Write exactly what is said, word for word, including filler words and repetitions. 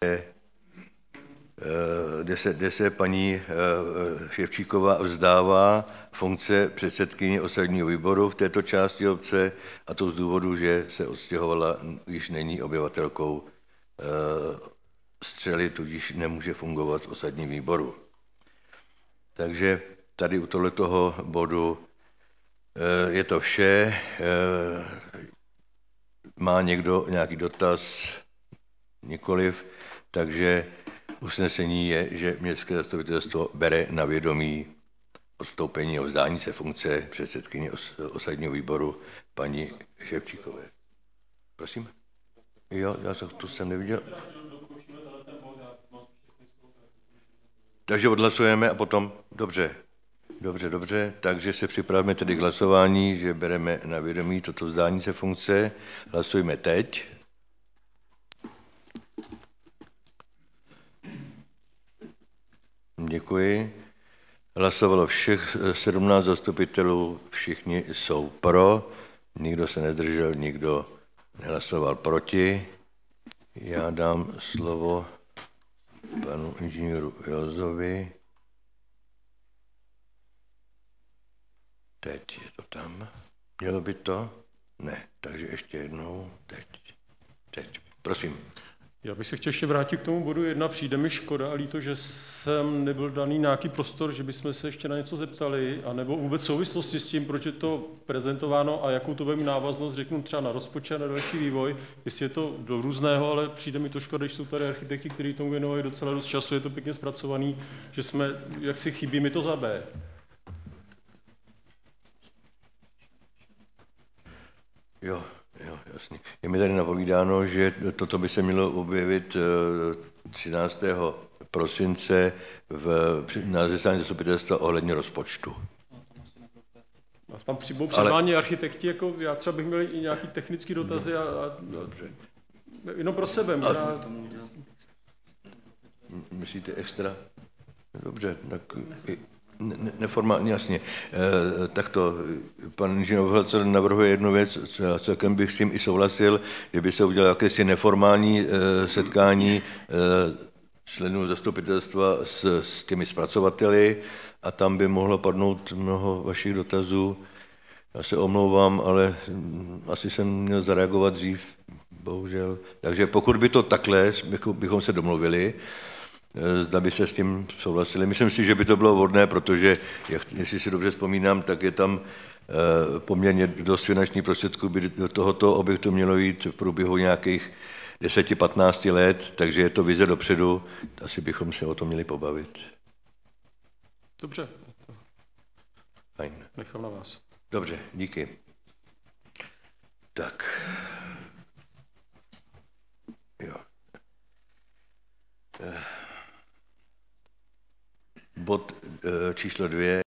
kde se, kde se paní Ševčíková vzdává funkce předsedkyně osadního výboru v této části obce, a to z důvodu, že se odstěhovala, již není obyvatelkou Střely, tudíž nemůže fungovat v osadním výboru. Takže tady u tohletoho bodu je to vše. Má někdo nějaký dotaz? Nikoliv. Takže usnesení je, že městské zastupitelstvo bere na vědomí odstoupení a vzdání se funkce předsedkyně osadního výboru paní Ševčíkové. Prosím? Jo, já to, to jsem neviděl. Takže odhlasujeme a potom, dobře, dobře, dobře, takže se připravíme tedy k hlasování, že bereme na vědomí toto vzdání se funkce. Hlasujeme teď. Děkuji. Hlasovalo všech sedmnáct zastupitelů, všichni jsou pro, nikdo se nedržel, nikdo nehlasoval proti. Já dám slovo panu inženýru Jozovi. Teď je to tam. Mělo by to? Ne, takže ještě jednou. Teď. Teď. Prosím. Já bych se chtěl ještě vrátit k tomu bodu jedna. Přijde mi škoda a líto, že jsem nebyl daný nějaký prostor, že bychom se ještě na něco zeptali, anebo vůbec souvislosti s tím, proč je to prezentováno a jakou to bude mít návaznost, řeknu třeba na rozpočet, na další vývoj, jestli je to do různého, ale přijde mi to škoda, když jsou tady architekti, kteří tomu věnovali docela dost času, je to pěkně zpracovaný, že jsme, jak si chybí mi to za B. Jo, jo, jasně. Je mi tady napovídáno, že toto by se mělo objevit třináctého prosince v, na zasedání zastupitelstva ohledně rozpočtu. A tam přibou předvání Ale... architekti, jako já třeba bych měl i nějaký technický dotazy a, a Dobře. Jenom pro sebe. Možná... A... Myslíte extra? Dobře, tak ne, neformálně, jasně. E, takto, pan inženýr Vhlacel navrhuje jednu věc, celkem bych s tím i souhlasil, kdyby se udělalo jakési neformální e, setkání e, členů zastupitelstva s, s těmi zpracovateli a tam by mohlo padnout mnoho vašich dotazů. Já se omlouvám, ale asi jsem měl zareagovat dřív, bohužel. Takže pokud by to takhle, bychom se domluvili, zda by se s tím souhlasili. Myslím si, že by to bylo vhodné, protože, jestli si dobře vzpomínám, tak je tam poměrně dost finančních prostředků, by do tohoto objektu mělo jít v průběhu nějakých deset patnáct let, takže je to vize dopředu, asi bychom se o tom měli pobavit. Dobře. Fajn. Nechám na vás. Dobře, díky. Tak. Jo. Bod číslo dvě.